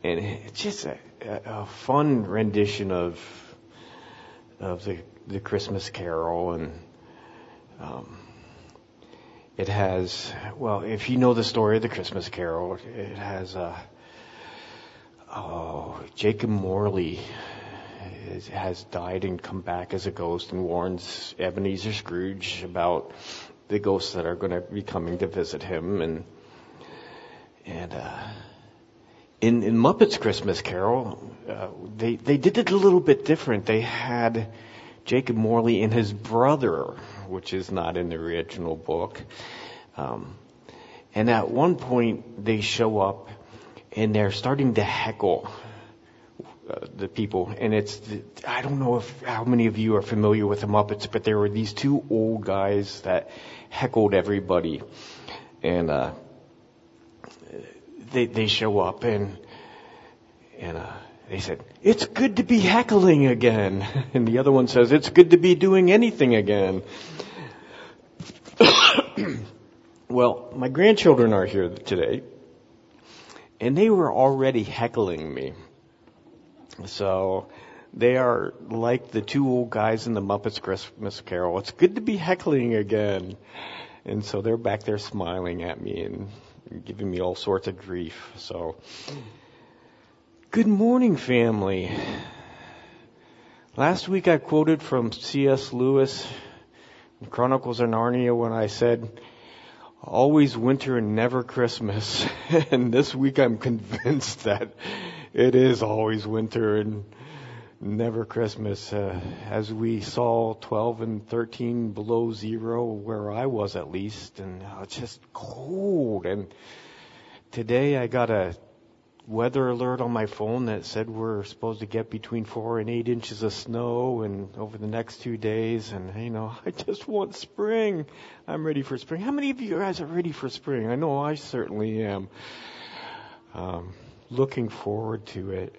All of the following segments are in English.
And it's just a fun rendition of the Christmas Carol, and it has, well, if you know the story of the Christmas Carol, it has Jacob Morley has died and come back as a ghost and warns Ebenezer Scrooge about the ghosts that are going to be coming to visit him. And in Muppets Christmas Carol, they did it a little bit different. They had Jacob Morley and his brother, which is not in the original book. And at one point they show up and they're starting to heckle the people. And I don't know how many of you are familiar with the Muppets, but there were these two old guys that heckled everybody. And they show up and they said, "It's good to be heckling again." And the other one says, "It's good to be doing anything again." Well, my grandchildren are here today, and they were already heckling me. So they are like the two old guys in the Muppets Christmas Carol. It's good to be heckling again. And so they're back there smiling at me and giving me all sorts of grief. So, good morning, family. Last week I quoted from C.S. Lewis, Chronicles of Narnia, when I said, "Always winter and never Christmas." And this week I'm convinced that it is always winter and never Christmas. As we saw 12 and 13 below zero, where I was at least, and it's just cold. And today I got a weather alert on my phone that said we're supposed to get between 4 and 8 inches of snow and over the next 2 days. And, I just want spring. I'm ready for spring. How many of you guys are ready for spring? I know I certainly am. Looking forward to it.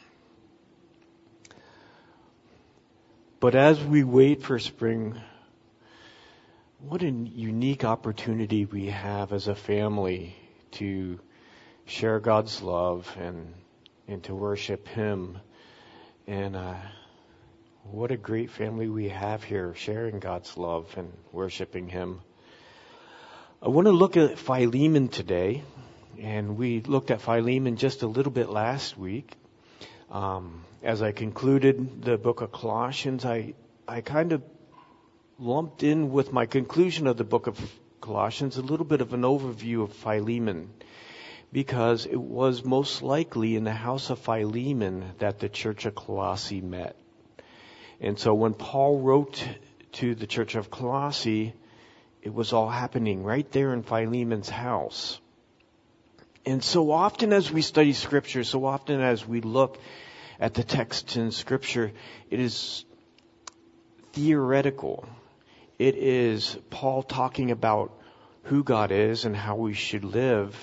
But as we wait for spring, what a unique opportunity we have as a family to share God's love and to worship Him. And what a great family we have here, sharing God's love and worshiping Him. I want to look at Philemon today, and we looked at Philemon just a little bit last week. As I concluded the book of Colossians, I kind of lumped in with my conclusion of the book of Colossians a little bit of an overview of Philemon, because it was most likely in the house of Philemon that the church of Colossae met. And so when Paul wrote to the church of Colossae, it was all happening right there in Philemon's house. And so often as we study Scripture, so often as we look at the text in Scripture, it is theoretical. It is Paul talking about who God is and how we should live,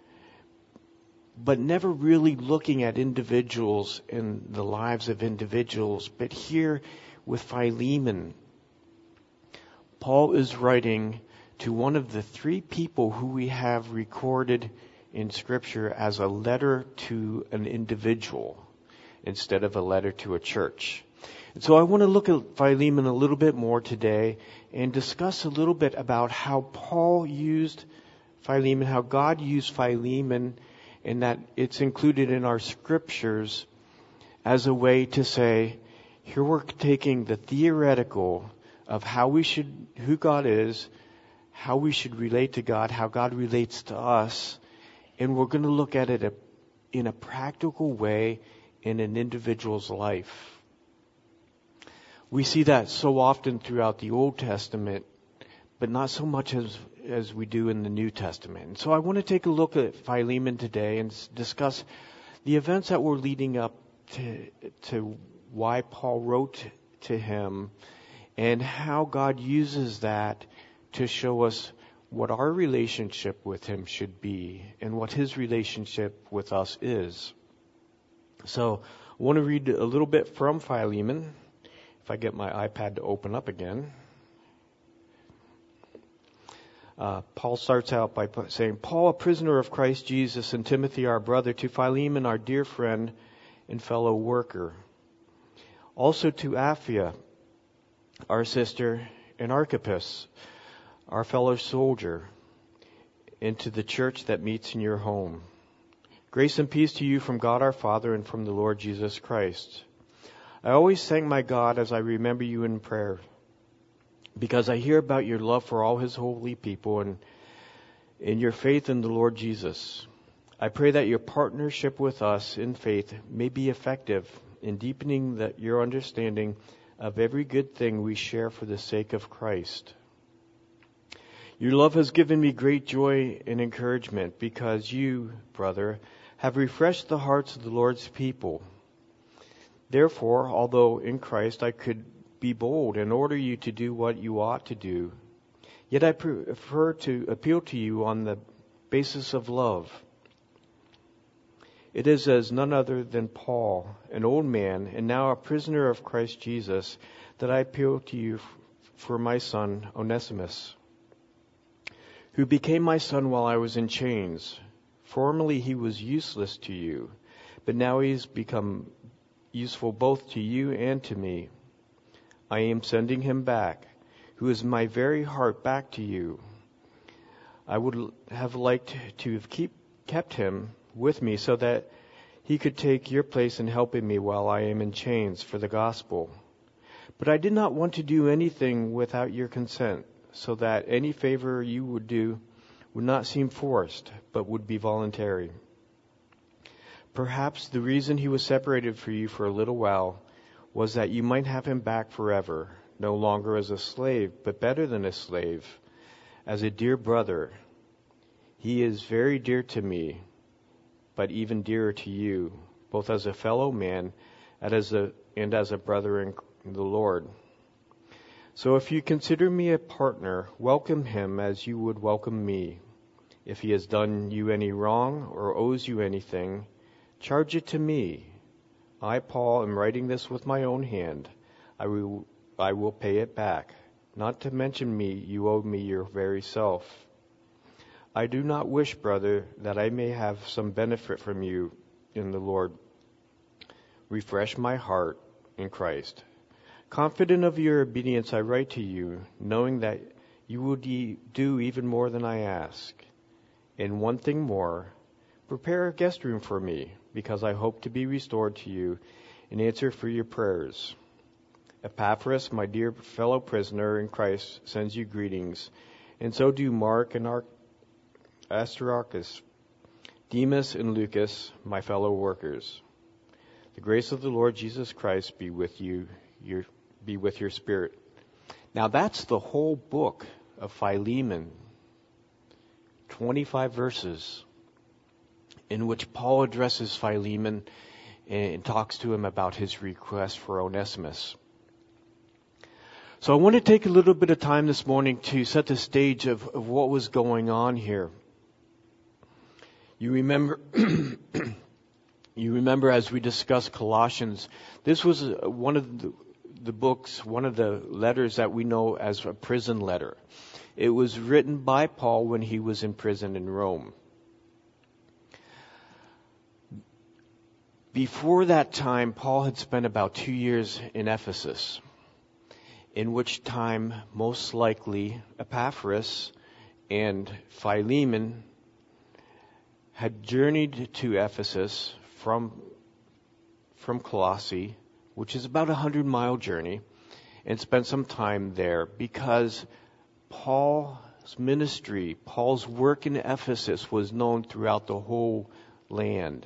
but never really looking at individuals and the lives of individuals. But here with Philemon, Paul is writing to one of the three people who we have recorded in Scripture as a letter to an individual instead of a letter to a church. And so I want to look at Philemon a little bit more today and discuss a little bit about how Paul used Philemon, how God used Philemon, and that it's included in our Scriptures as a way to say, here we're taking the theoretical of who God is, how we should relate to God, how God relates to us, and we're going to look at it in a practical way in an individual's life. We see that so often throughout the Old Testament, but not so much as we do in the New Testament. And so I want to take a look at Philemon today and discuss the events that were leading up to why Paul wrote to him and how God uses that to show us what our relationship with Him should be and what His relationship with us is. So I want to read a little bit from Philemon, if I get my iPad to open up again. Paul starts out by saying, Paul, a prisoner of Christ Jesus, and Timothy, our brother, to Philemon, our dear friend and fellow worker. Also to Apphia, our sister, and Archippus, our fellow soldier, and to the church that meets in your home. Grace and peace to you from God our Father and from the Lord Jesus Christ. I always thank my God as I remember you in prayer, because I hear about your love for all his holy people and in your faith in the Lord Jesus. I pray that your partnership with us in faith may be effective in deepening your understanding of every good thing we share for the sake of Christ. Your love has given me great joy and encouragement because you, brother, have refreshed the hearts of the Lord's people. Therefore, although in Christ I could be bold and order you to do what you ought to do, yet I prefer to appeal to you on the basis of love. It is as none other than Paul, an old man and now a prisoner of Christ Jesus, that I appeal to you for my son Onesimus, who became my son while I was in chains. Formerly he was useless to you, but now he has become useful both to you and to me. I am sending him back, who is my very heart, back to you. I would have liked to have kept him with me so that he could take your place in helping me while I am in chains for the gospel. But I did not want to do anything without your consent, so that any favor you would do would not seem forced, but would be voluntary. Perhaps the reason he was separated from you for a little while was that you might have him back forever, no longer as a slave, but better than a slave, as a dear brother. He is very dear to me, but even dearer to you, both as a fellow man and as a brother in the Lord. So if you consider me a partner, welcome him as you would welcome me. If he has done you any wrong or owes you anything, charge it to me. I, Paul, am writing this with my own hand. I will pay it back. Not to mention me, you owe me your very self. I do not wish, brother, that I may have some benefit from you in the Lord. Refresh my heart in Christ. Confident of your obedience, I write to you, knowing that you will do even more than I ask. And one thing more, prepare a guest room for me, because I hope to be restored to you in answer for your prayers. Epaphras, my dear fellow prisoner in Christ, sends you greetings, and so do Mark and Aristarchus, Demas and Lucas, my fellow workers. The grace of the Lord Jesus Christ be with you, be with your spirit. Now that's the whole book of Philemon, 25 verses, in which Paul addresses Philemon and talks to him about his request for Onesimus. So I want to take a little bit of time this morning to set the stage of what was going on here. You remember, as we discussed Colossians, this was one of the books, one of the letters that we know as a prison letter. It was written by Paul when he was in prison in Rome. Before that time, Paul had spent about 2 years in Ephesus, in which time most likely Epaphras and Philemon had journeyed to Ephesus from Colossae, which is about a 100-mile journey, and spent some time there because Paul's ministry, Paul's work in Ephesus was known throughout the whole land.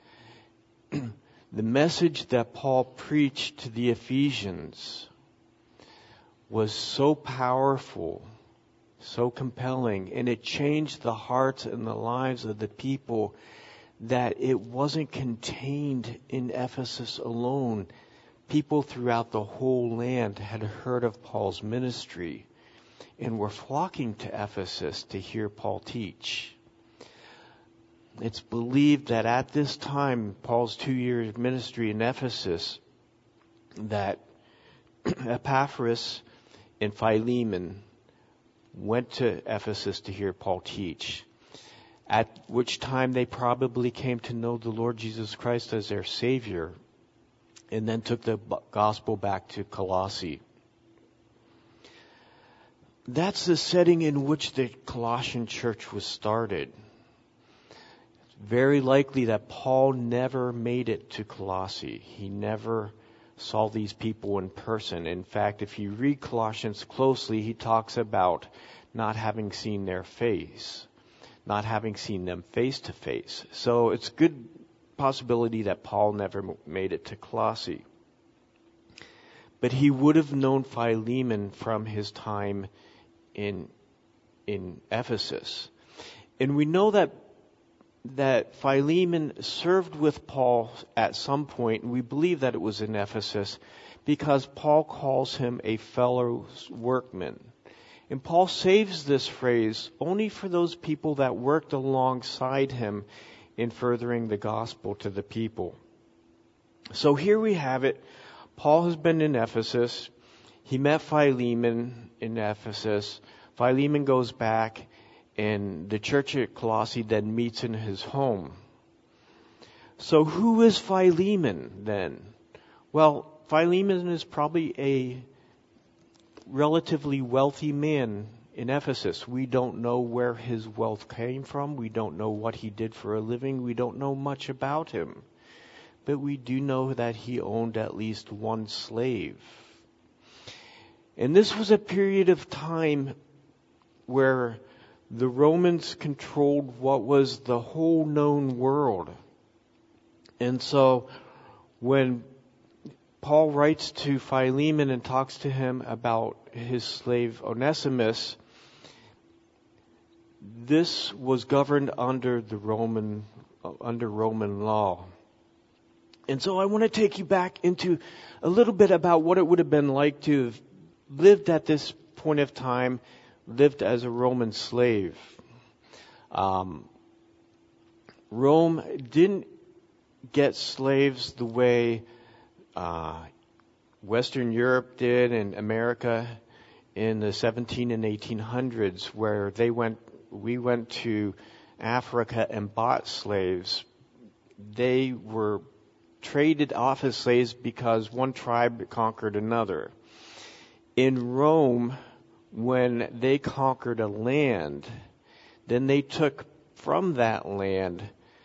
The message that Paul preached to the Ephesians was so powerful, so compelling, and it changed the hearts and the lives of the people that it wasn't contained in Ephesus alone. People throughout the whole land had heard of Paul's ministry and were flocking to Ephesus to hear Paul teach. It's believed that at this time, Paul's 2-year ministry in Ephesus, that Epaphras and Philemon went to Ephesus to hear Paul teach, at which time they probably came to know the Lord Jesus Christ as their Savior, and then took the gospel back to Colossae. That's the setting in which the Colossian church was started. It's very likely that Paul never made it to Colossae. He never saw these people in person. In fact, if you read Colossians closely, he talks about not having seen their face, not having seen them face to face. So it's a good possibility that Paul never made it to Colossae. But he would have known Philemon from his time in Ephesus. And we know that Philemon served with Paul at some point, and we believe that it was in Ephesus, because Paul calls him a fellow workman. And Paul saves this phrase only for those people that worked alongside him in furthering the gospel to the people. So here we have it. Paul has been in Ephesus. He met Philemon in Ephesus. Philemon goes back, and the church at Colossae then meets in his home. So who is Philemon then? Well, Philemon is probably a relatively wealthy man in Ephesus. We don't know where his wealth came from. We don't know what he did for a living. We don't know much about him. But we do know that he owned at least one slave. And this was a period of time where the Romans controlled what was the whole known world. And so when Paul writes to Philemon and talks to him about his slave Onesimus, this was governed under Roman law. And so I want to take you back into a little bit about what it would have been like to have lived at this point of time, lived as a Roman slave. Rome didn't get slaves the way Western Europe did and America in the 17 and 1800s, where we went to Africa and bought slaves. They were traded off as slaves because one tribe conquered another. In Rome, when they conquered a land, then they took from that land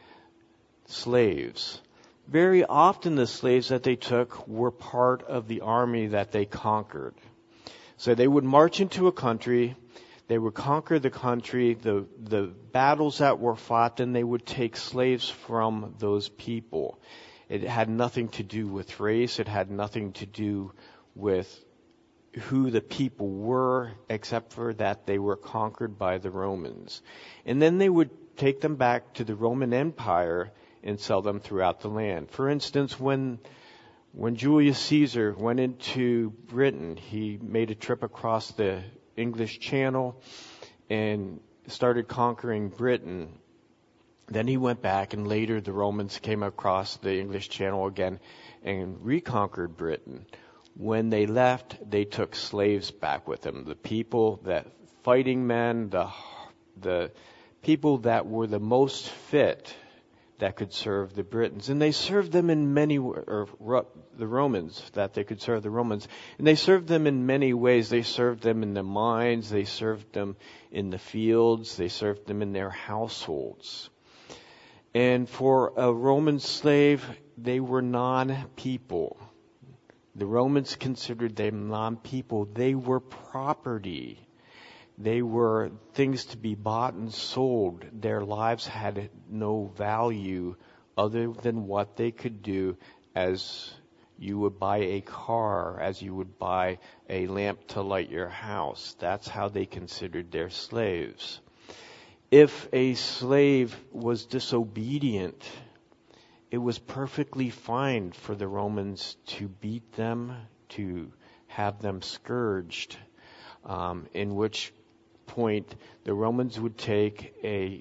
slaves. Very often the slaves that they took were part of the army that they conquered. So they would march into a country, they would conquer the country, the battles that were fought, then they would take slaves from those people. It had nothing to do with race, it had nothing to do with who the people were, except for that they were conquered by the Romans. And then they would take them back to the Roman Empire and sell them throughout the land. For instance, when Julius Caesar went into Britain, he made a trip across the English Channel and started conquering Britain. Then he went back, and later the Romans came across the English Channel again and reconquered Britain. When they left, they took slaves back with them. The people that fighting men, the people that were the most fit that could serve the Britons. And they served them in many, the Romans, that they could serve the Romans. And they served them in many ways. They served them in the mines. They served them in the fields. They served them in their households. And for a Roman slave, they were non-people. The Romans considered them non-people. They were property. They were things to be bought and sold. Their lives had no value other than what they could do, as you would buy a car, as you would buy a lamp to light your house. That's how they considered their slaves. If a slave was disobedient, it was perfectly fine for the Romans to beat them, to have them scourged, in which point the Romans would take a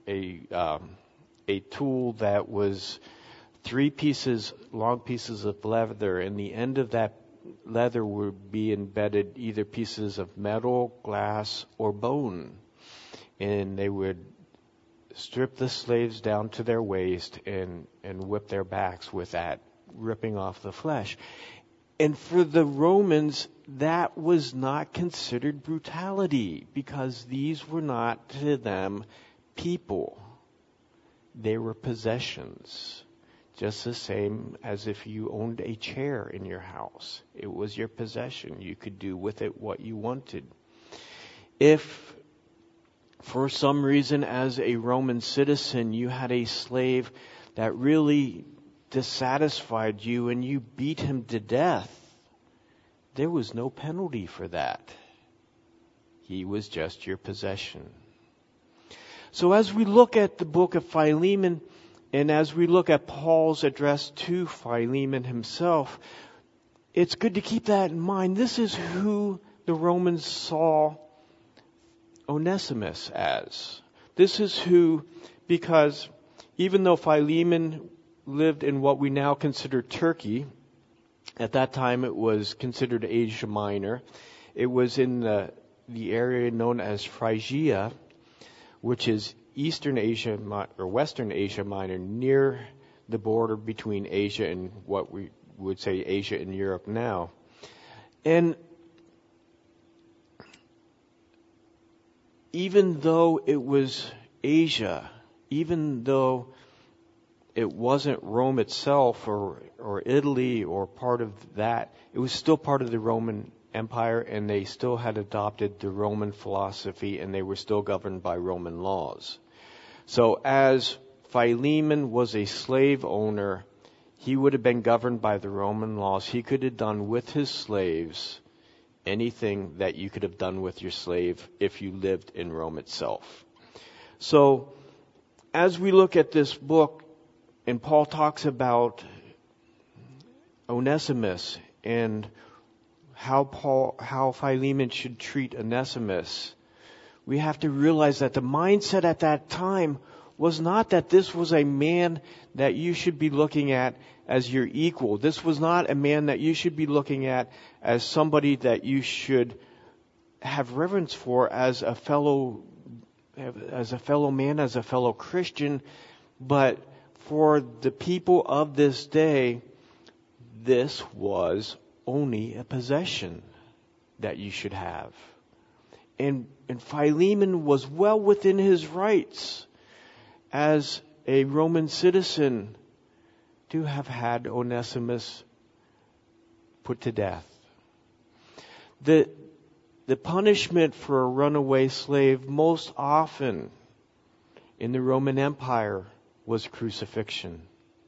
tool that was 3 long pieces of leather, and the end of that leather would be embedded either pieces of metal, glass, or bone. And they would strip the slaves down to their waist and whip their backs with that, ripping off the flesh. And for the Romans, that was not considered brutality, because these were not to them people. They were possessions. Just the same as if you owned a chair in your house. It was your possession. You could do with it what you wanted. If for some reason as a Roman citizen you had a slave that really dissatisfied you and you beat him to death, there was no penalty for that. He was just your possession. So as we look at the book of Philemon, and as we look at Paul's address to Philemon himself, it's good to keep that in mind. This is who the Romans saw Onesimus as. This is who, because even though Philemon lived in what we now consider Turkey, at that time it was considered Asia Minor. It was in the area known as Phrygia, which is Eastern Asia or Western Asia Minor, near the border between Asia and what we would say Asia and Europe now. And even though it was Asia, even though it wasn't Rome itself or Italy or part of that, it was still part of the Roman Empire, and they still had adopted the Roman philosophy, and they were still governed by Roman laws. So as Philemon was a slave owner, he would have been governed by the Roman laws. He could have done with his slaves anything that you could have done with your slave if you lived in Rome itself. So as we look at this book, and Paul talks about Onesimus and how Philemon should treat Onesimus, we have to realize that the mindset at that time was not that this was a man that you should be looking at as your equal. This was not a man that you should be looking at as somebody that you should have reverence for as a fellow man, as a fellow Christian. But for the people of this day, this was only a possession that you should have. And Philemon was well within his rights as a Roman citizen to have had Onesimus put to death. The punishment for a runaway slave most often in the Roman Empire was crucifixion.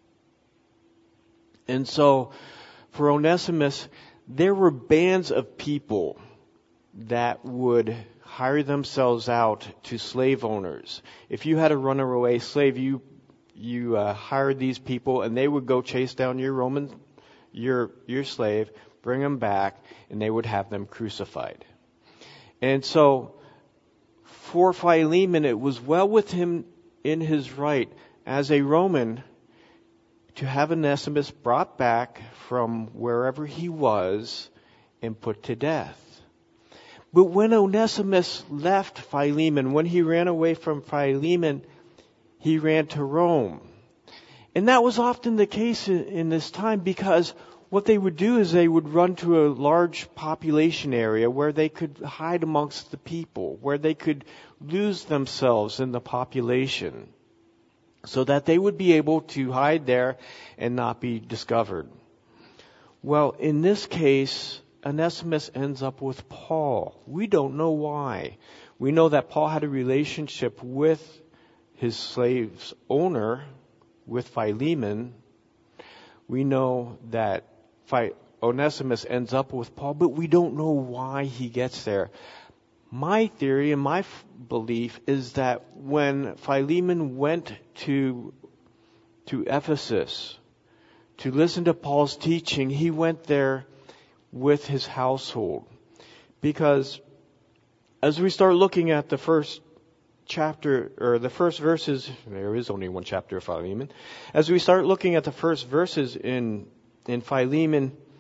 And so for Onesimus, there were bands of people that would hire themselves out to slave owners. If you had a runaway slave, you hired these people, and they would go chase down your slave, bring him back, and they would have them crucified. And so for Philemon, it was well with him in his right as a Roman to have Onesimus brought back from wherever he was and put to death. But when Onesimus left Philemon, when he ran away from Philemon, he ran to Rome. And that was often the case in this time, because what they would do is they would run to a large population area where they could hide amongst the people, where they could lose themselves in the population, so that they would be able to hide there and not be discovered. Well, in this case, Onesimus ends up with Paul. We don't know why. We know that Paul had a relationship with his slave's owner, with Philemon. We know that Onesimus ends up with Paul, but we don't know why he gets there. My theory and my belief is that when Philemon went to Ephesus to listen to Paul's teaching, he went there with his household. Because as we start looking at the first chapter, or the first verses, there is only one chapter of Philemon. As we start looking at the first verses in Philemon,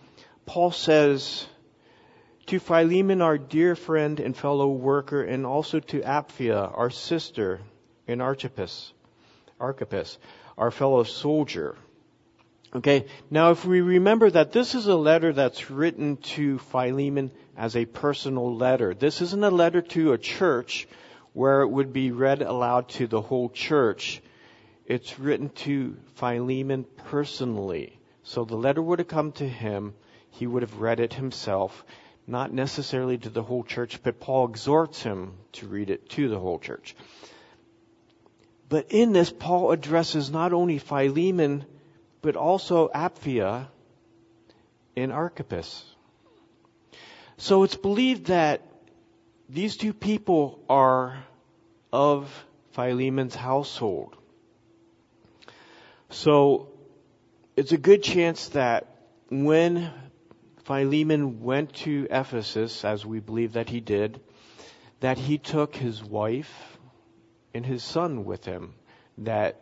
Paul says, to Philemon, our dear friend and fellow worker, and also to Apphia, our sister, and Archippus, our fellow soldier. Okay, now if we remember that this is a letter that's written to Philemon as a personal letter. This isn't a letter to a church where it would be read aloud to the whole church. It's written to Philemon personally. So the letter would have come to him. He would have read it himself, not necessarily to the whole church, but Paul exhorts him to read it to the whole church. But in this, Paul addresses not only Philemon, but also Apphia and Archippus. So it's believed that these two people are of Philemon's household. So it's a good chance that when Philemon went to Ephesus, as we believe that he did, that he took his wife and his son with him, that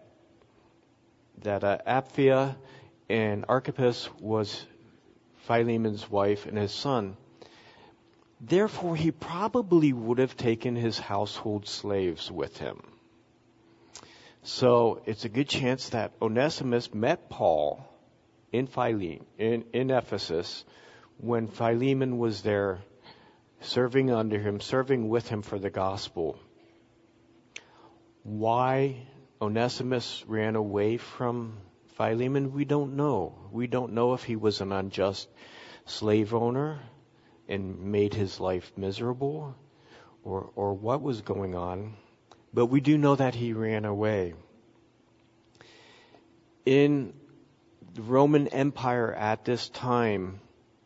Apphia and Archippus was Philemon's wife and his son. Therefore, he probably would have taken his household slaves with him. So it's a good chance that Onesimus met Paul in Ephesus when Philemon was there serving under him, serving with him for the gospel. Why Onesimus ran away from Philemon, we don't know. We don't know if he was an unjust slave owner and made his life miserable or what was going on. But we do know that he ran away. In the Roman Empire at this time,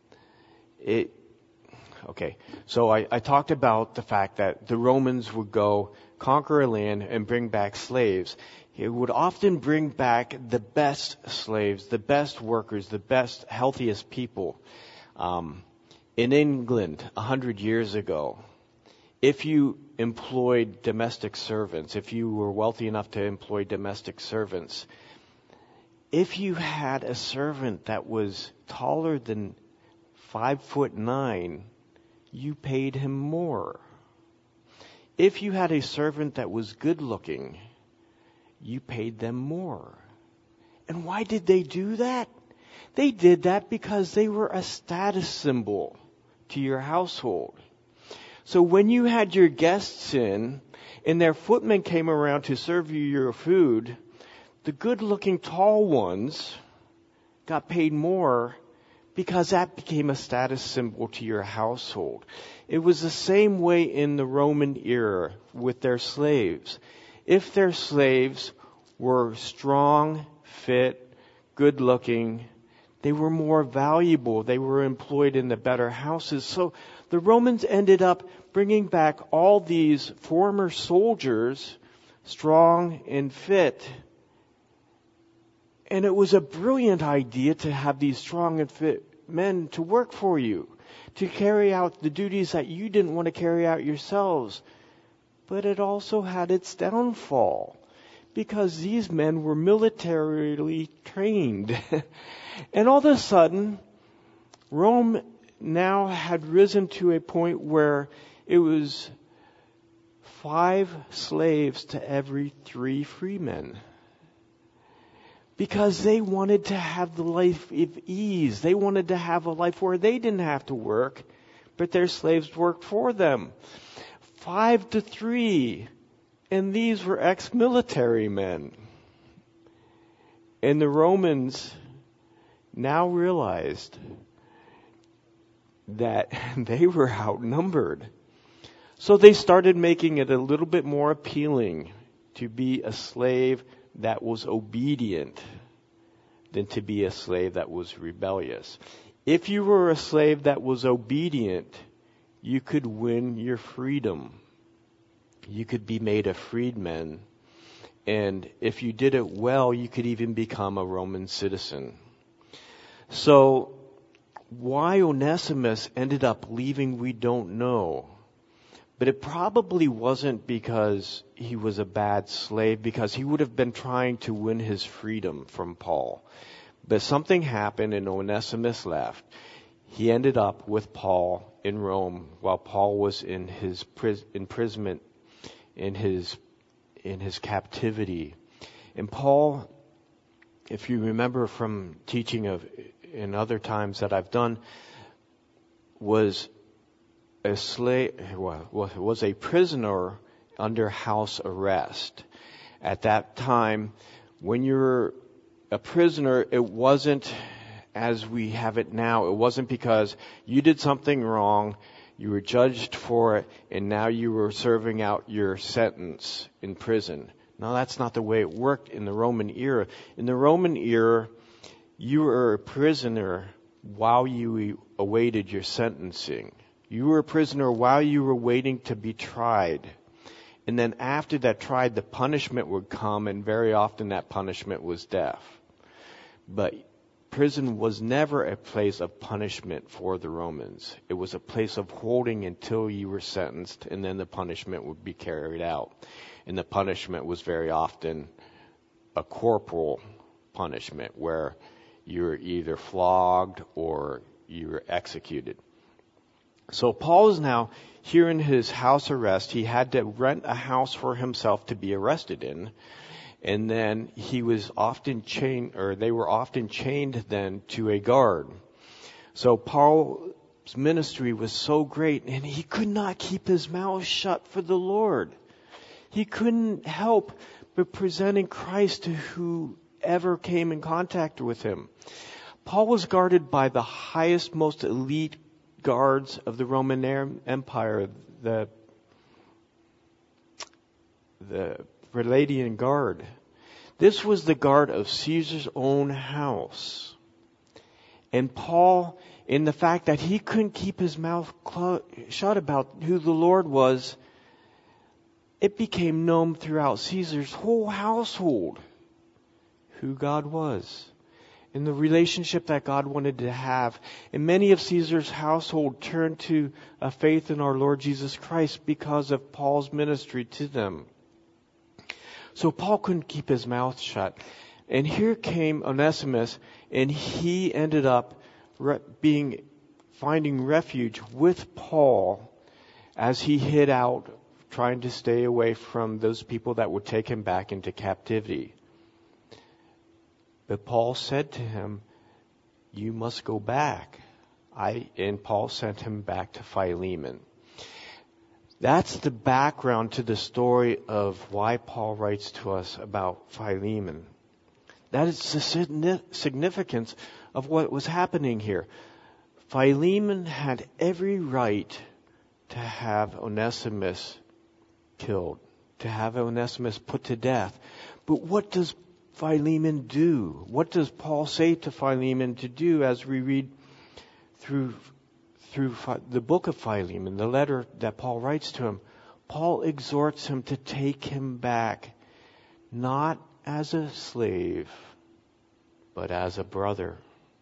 so I talked about the fact that the Romans would go conquer a land and bring back slaves. It would often bring back the best slaves, the best workers, the best, healthiest people. In England, 100 years ago, if you employed domestic servants, if you were wealthy enough to employ domestic servants, if you had a servant that was taller than 5'9", you paid him more. If you had a servant that was good looking, you paid them more. And why did they do that? They did that because they were a status symbol to your household. So when you had your guests in and their footmen came around to serve you your food, the good-looking tall ones got paid more because that became a status symbol to your household. It was the same way in the Roman era with their slaves. If their slaves were strong, fit, good-looking, they were more valuable. They were employed in the better houses. So the Romans ended up bringing back all these former soldiers, strong and fit. And it was a brilliant idea to have these strong and fit men to work for you, to carry out the duties that you didn't want to carry out yourselves. But it also had its downfall, because these men were militarily trained. And all of a sudden, Rome now had risen to a point where it was 5 slaves to every 3 free men. Because they wanted to have the life of ease. They wanted to have a life where they didn't have to work, but their slaves worked for them. 5 to 3. And these were ex-military men. And the Romans now realized that they were outnumbered. So they started making it a little bit more appealing to be a slave that was obedient than to be a slave that was rebellious. If you were a slave that was obedient, you could win your freedom. You could be made a freedman. And if you did it well, you could even become a Roman citizen. So why Onesimus ended up leaving, we don't know. But it probably wasn't because he was a bad slave, because he would have been trying to win his freedom from Paul. But something happened and Onesimus left. he ended up with Paul in Rome while Paul was in his imprisonment, in his captivity. And Paul, if you remember from teaching in other times that I've done, was was a prisoner under house arrest. At that time, when you're a prisoner, it wasn't as we have it now. It wasn't because you did something wrong, you were judged for it, and now you were serving out your sentence in prison. No, that's not the way it worked in the Roman era. In the Roman era, you were a prisoner while you awaited your sentencing. You were a prisoner while you were waiting to be tried. And then after that trial, the punishment would come, and very often that punishment was death. But prison was never a place of punishment for the Romans. It was a place of holding until you were sentenced, and then the punishment would be carried out. And the punishment was very often a corporal punishment, where you were either flogged or you were executed. So Paul is now here in his house arrest. He had to rent a house for himself to be arrested in. And then he was often chained, or they were often chained then to a guard. So Paul's ministry was so great, and he could not keep his mouth shut for the Lord. He couldn't help but presenting Christ to whoever came in contact with him. Paul was guarded by the highest, most elite guards of the Roman Empire, the Praetorian Guard. This was the guard of Caesar's own house. And Paul, in the fact that he couldn't keep his mouth shut about who the Lord was, it became known throughout Caesar's whole household who God was and the relationship that God wanted to have. And many of Caesar's household turned to a faith in our Lord Jesus Christ because of Paul's ministry to them. So Paul couldn't keep his mouth shut. And here came Onesimus, and he ended up finding refuge with Paul as he hid out, trying to stay away from those people that would take him back into captivity. But Paul said to him, "You must go back." And Paul sent him back to Philemon. That's the background to the story of why Paul writes to us about Philemon. That is the significance of what was happening here. Philemon had every right to have Onesimus killed, to have Onesimus put to death. But what does Philemon do? What does Paul say to Philemon to do as we read through the book of Philemon, the letter that Paul writes to him? Paul exhorts him to take him back, not as a slave, but as a brother.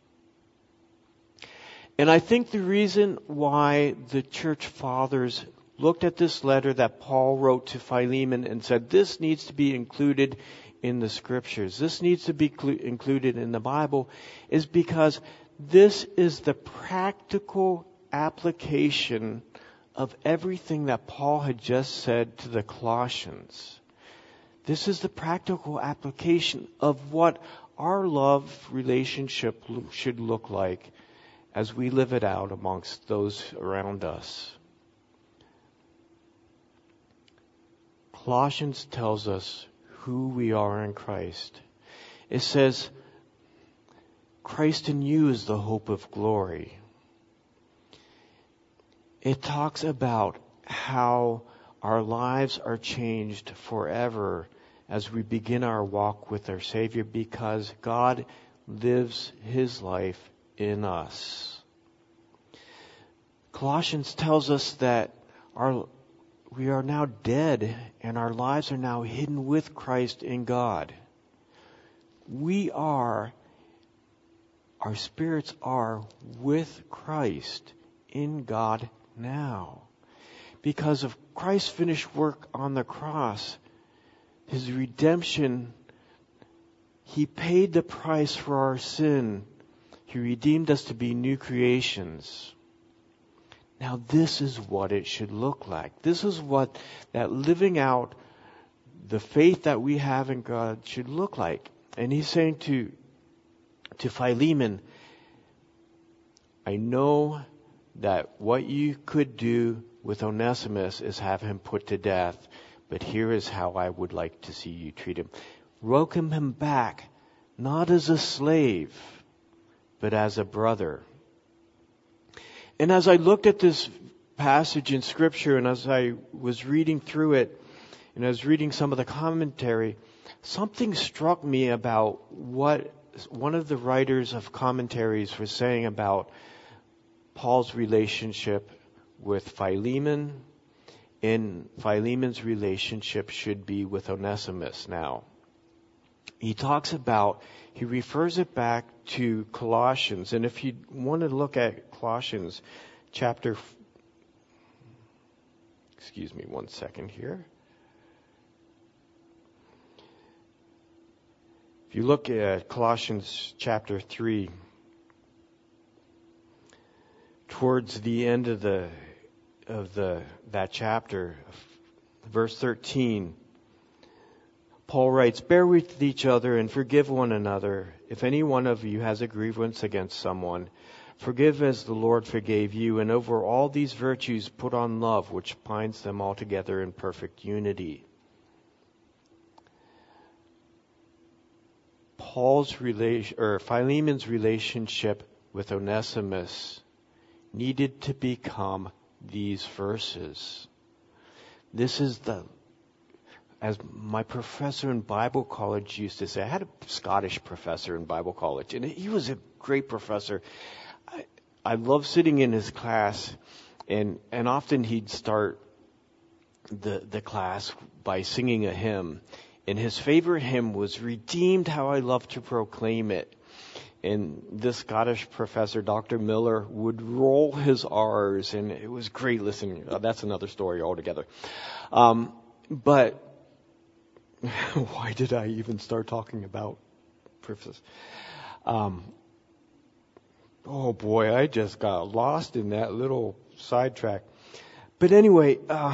And I think the reason why the church fathers looked at this letter that Paul wrote to Philemon and said, this needs to be included in the scriptures, this needs to be included in the Bible, is because this is the practical application of everything that Paul had just said to the Colossians. This is the practical application of what our love relationship should look like as we live it out amongst those around us. Colossians tells us who we are in Christ. It says, Christ in you is the hope of glory. It talks about how our lives are changed forever as we begin our walk with our Savior, because God lives His life in us. Colossians tells us that we are now dead and our lives are now hidden with Christ in God. Our spirits are with Christ in God now. Because of Christ's finished work on the cross, His redemption, He paid the price for our sin. He redeemed us to be new creations. Now this is what it should look like. This is what that living out the faith that we have in God should look like. And he's saying to Philemon, I know that what you could do with Onesimus is have him put to death, but here is how I would like to see you treat him. Welcome him back, not as a slave, but as a brother. And as I looked at this passage in Scripture, and as I was reading through it, and I was reading some of the commentary, something struck me about what one of the writers of commentaries was saying about Paul's relationship with Philemon, and Philemon's relationship should be with Onesimus now. He refers it back to Colossians. And if you want to look at Colossians chapter, excuse me one second here. If you look at Colossians chapter 3, towards the end of that chapter, verse 13, Paul writes, bear with each other and forgive one another. If any one of you has a grievance against someone, forgive as the Lord forgave you. And over all these virtues put on love, which binds them all together in perfect unity. Philemon's relationship with Onesimus needed to become these verses. This is as my professor in Bible college used to say, I had a Scottish professor in Bible college, and he was a great professor. I loved sitting in his class, and often he'd start the class by singing a hymn. And his favorite hymn was Redeemed, How I Love to Proclaim It. And this Scottish professor, Dr. Miller, would roll his R's, and it was great listening. That's another story altogether. But why did I even start talking about professors? Oh boy, I just got lost in that little sidetrack. But anyway,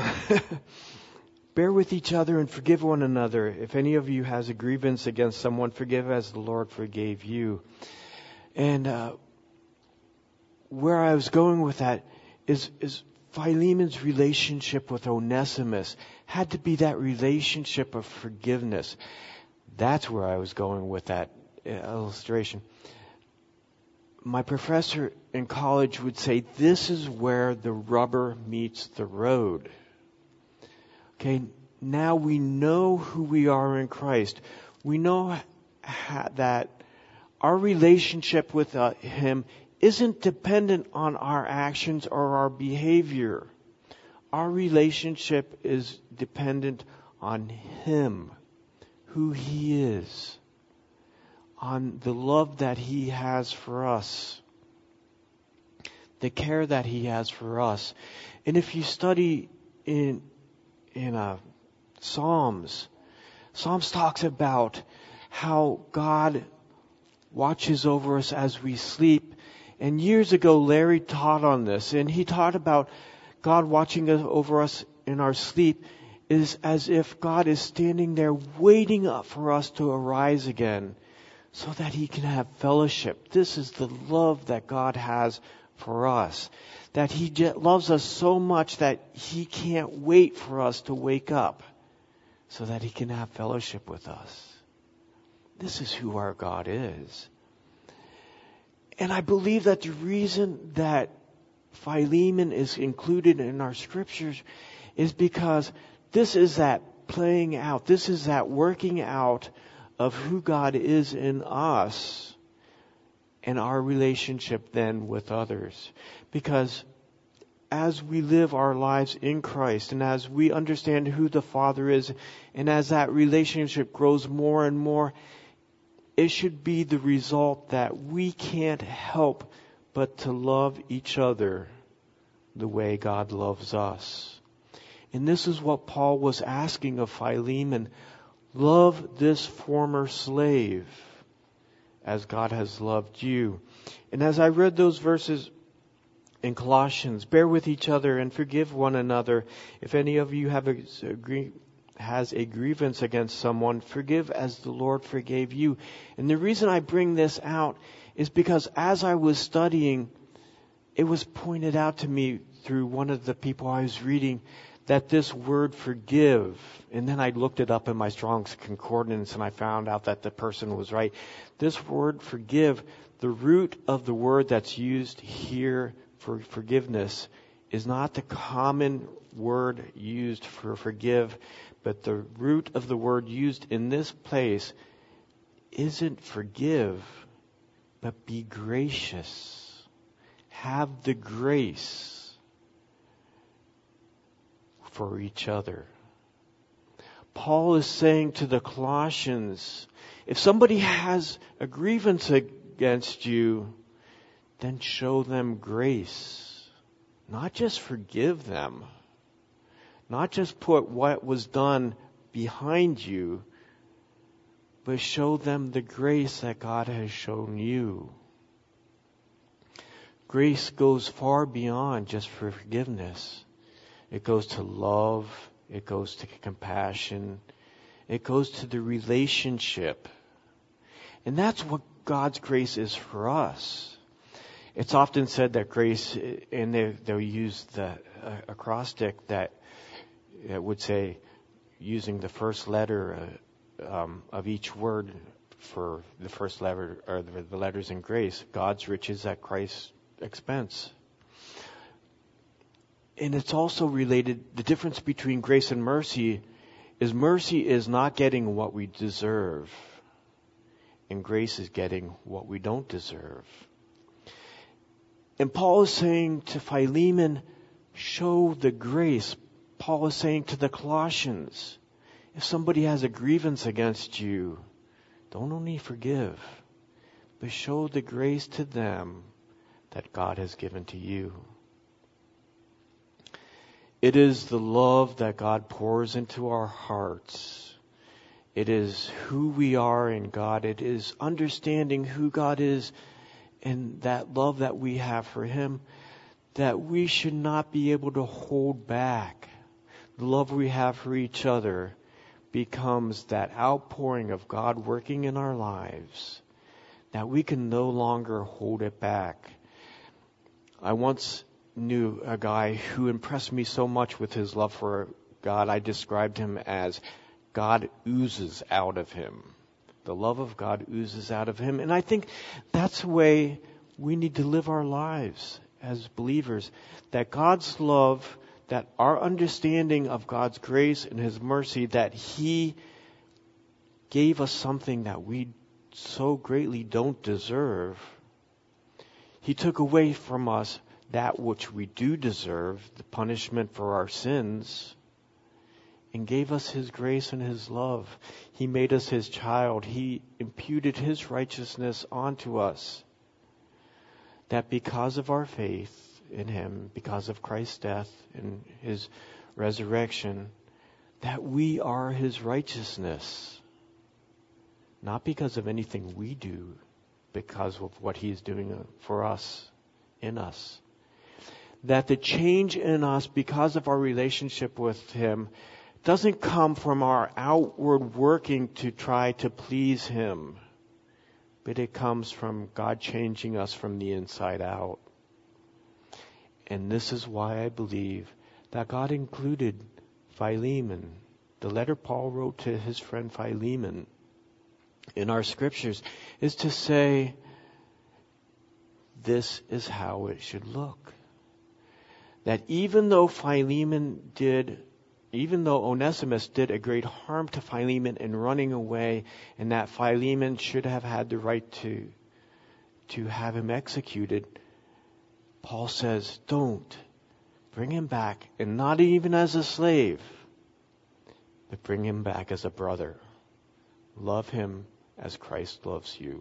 bear with each other and forgive one another. If any of you has a grievance against someone, forgive as the Lord forgave you. And where I was going with that is Philemon's relationship with Onesimus had to be that relationship of forgiveness. That's where I was going with that illustration. My professor in college would say, this is where the rubber meets the road. Okay, now we know who we are in Christ. We know that our relationship with Him isn't dependent on our actions or our behavior. Our relationship is dependent on Him, who He is, on the love that He has for us, the care that He has for us. And if you study in Psalms talks about how God watches over us as we sleep. And years ago, Larry taught on this, and he taught about God watching over us in our sleep is as if God is standing there waiting up for us to arise again so that He can have fellowship. This is the love that God has for us. That He loves us so much that He can't wait for us to wake up so that He can have fellowship with us. This is who our God is. And I believe that the reason that Philemon is included in our scriptures is because this is that playing out. This is that working out of who God is in us and our relationship then with others. Because as we live our lives in Christ and as we understand who the Father is and as that relationship grows more and more, it should be the result that we can't help but to love each other the way God loves us. And this is what Paul was asking of Philemon. Love this former slave as God has loved you. And as I read those verses in Colossians, bear with each other and forgive one another. If any of you has a grievance against someone, forgive as the Lord forgave you. And the reason I bring this out is because as I was studying, it was pointed out to me through one of the people I was reading that this word forgive, and then I looked it up in my Strong's Concordance and I found out that the person was right. This word forgive, the root of the word that's used here for forgiveness is not the common word used for forgive, but the root of the word used in this place isn't forgive, but be gracious. Have the grace for each other. Paul is saying to the Colossians, if somebody has a grievance against you, then show them grace. Not just forgive them. Not just put what was done behind you, but show them the grace that God has shown you. Grace goes far beyond just forgiveness. It goes to love. It goes to compassion. It goes to the relationship. And that's what God's grace is for us. It's often said that grace, and they'll use the acrostic that would say, using the first letter of each word for the first letter, or the letters in grace, God's riches at Christ's expense. And it's also related, the difference between grace and mercy is not getting what we deserve, and grace is getting what we don't deserve. And Paul is saying to Philemon, show the grace. Paul is saying to the Colossians, if somebody has a grievance against you, don't only forgive, but show the grace to them that God has given to you. It is the love that God pours into our hearts. It is who we are in God. It is understanding who God is and that love that we have for Him, that we should not be able to hold back. The love we have for each other becomes that outpouring of God working in our lives, that we can no longer hold it back. I once knew a guy who impressed me so much with his love for God. I described him as God oozes out of him. The love of God oozes out of him. And I think that's the way we need to live our lives as believers. That God's love, that our understanding of God's grace and His mercy, that He gave us something that we so greatly don't deserve. He took away from us that which we do deserve, the punishment for our sins, and gave us His grace and His love. He made us His child. He imputed His righteousness onto us. That because of our faith in Him, because of Christ's death and His resurrection, that we are His righteousness. Not because of anything we do, because of what He's doing for us, in us. That the change in us because of our relationship with Him doesn't come from our outward working to try to please Him, but it comes from God changing us from the inside out. And this is why I believe that God included Philemon, the letter Paul wrote to his friend Philemon, in our scriptures, is to say, this is how it should look. That even though Onesimus did a great harm to Philemon in running away, and that Philemon should have had the right to have him executed, Paul says, don't. Bring him back, and not even as a slave, but bring him back as a brother. Love him as Christ loves you.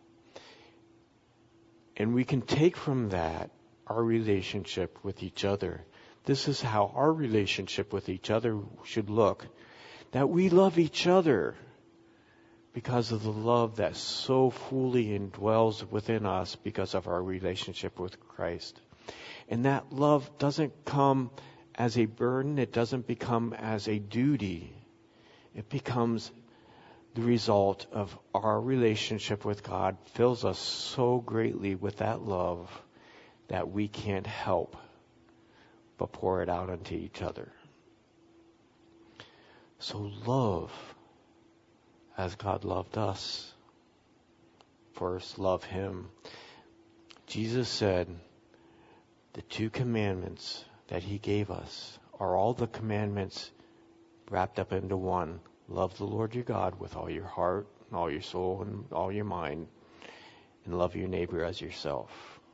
And we can take from that our relationship with each other. This is how our relationship with each other should look. That we love each other because of the love that so fully indwells within us because of our relationship with Christ. And that love doesn't come as a burden. It doesn't become as a duty. It becomes the result of our relationship with God fills us so greatly with that love that we can't help but pour it out onto each other. So love as God loved us. First, love Him. Jesus said the 2 commandments that He gave us are all the commandments wrapped up into one. Love the Lord your God with all your heart, and all your soul, and all your mind, and love your neighbor as yourself.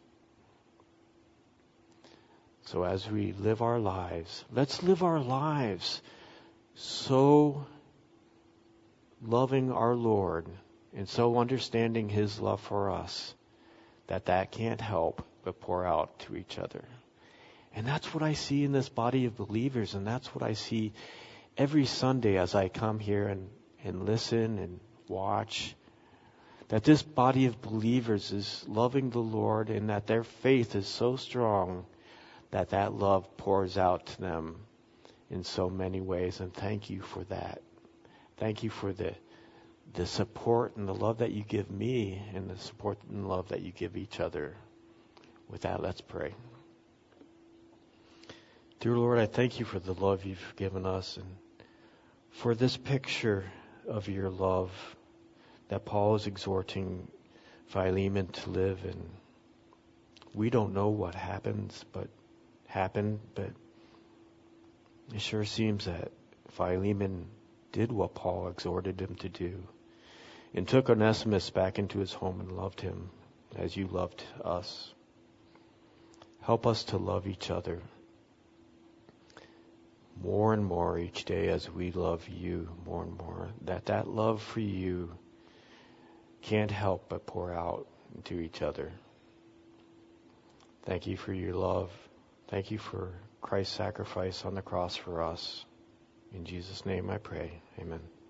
So as we live our lives, let's live our lives so loving our Lord and so understanding His love for us that can't help but pour out to each other. And that's what I see in this body of believers, and that's what I see every Sunday as I come here and listen and watch, that this body of believers is loving the Lord and that their faith is so strong that love pours out to them in so many ways. And thank you for that. Thank you for the support and the love that you give me and the support and love that you give each other. With that, let's pray. Dear Lord, I thank you for the love you've given us and for this picture of your love that Paul is exhorting Philemon to live in. We don't know what happened, but it sure seems that Philemon did what Paul exhorted him to do and took Onesimus back into his home and loved him as you loved us. Help us to love each other more and more each day as we love you more and more. That love for you can't help but pour out into each other. Thank you for your love. Thank you for Christ's sacrifice on the cross for us. In Jesus' name I pray. Amen.